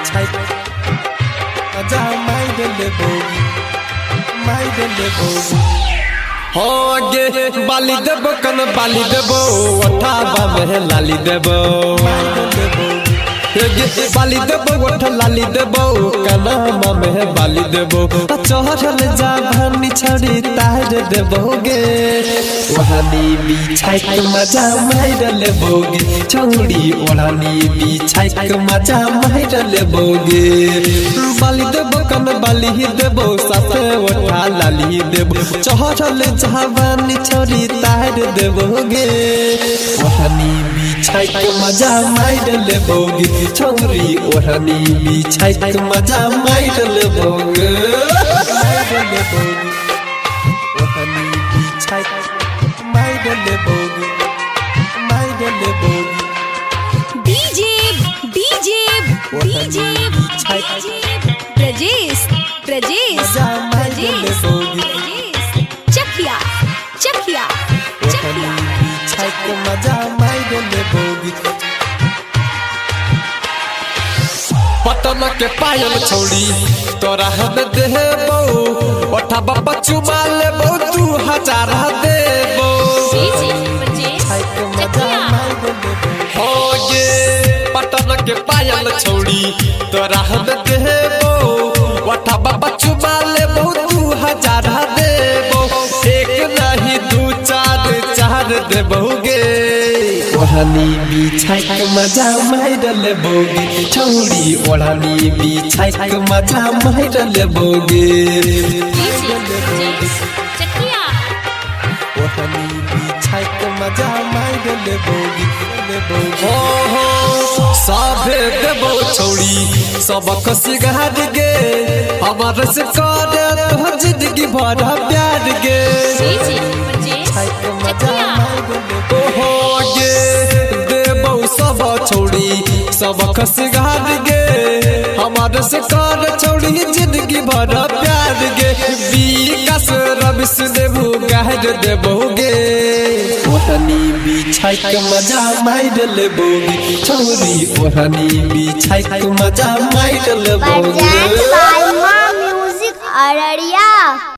बिछाई मजा माइडले बोगी हो गे बाली देबो कन बाली देबो ओठाबा में लाली देबो बाली देबो ओठ लाली देबो कनमा में बाली देबो चढ़ल जाभानी छड़ी तार देबोगे ओढ़नी बिछाई के मजा मार लेबोगे छौड़ी ओढ़नी बिछाई के मजा मार लेबोगे बाली देबो कन बाली देबो साथे ओठा लाली देबो चढ़ल जाभानी छड़ी तार देबोगे ओढ़नी बिछाई के मजा मार लेबोगे छौरी ओढ़नी बिछाई के मजा मार लेबोगे ओढ़नी बिछाई मार लेबोगे DJ DJ DJ Prajesh Prajesh Prajesh Chakiya Chakiya ओढ़नी बिछाई के मजा मार लेबोगे पटन के पायल छौड़ी तोरा हम देबो ओठा बाबा चुमा लेबो 2000 देबो हो गे पटन के पायल छौड़ी तोरा हम देबो ओठा बाबा चुमा लेबो 2000 देबो एक नहीं 2 4 देबोगे ओढ़नी बिछाई के मजा मार लेबोगे छौड़ी ओढ़नी बिछाई के मजा मार लेबोगे ओढ़नी बिछाई के मजा मार लेबोगे हो साभे देबो छौड़ी सबक सिगार गे हमर से करे तो जिंदगी भर प्यार गे हो गे देबो सब छौड़ी सबक सिगार गे हमारे से कर छौड़ी जिंदगी भर प्यार गे विकास रवि से देबो गाहर देबोगे ओढ़नी बिछाई के मजा मार लेबोगे छौड़ी ओढ़नी बिछाई के मजा मार लेबोगे म्यूजिक अररिया।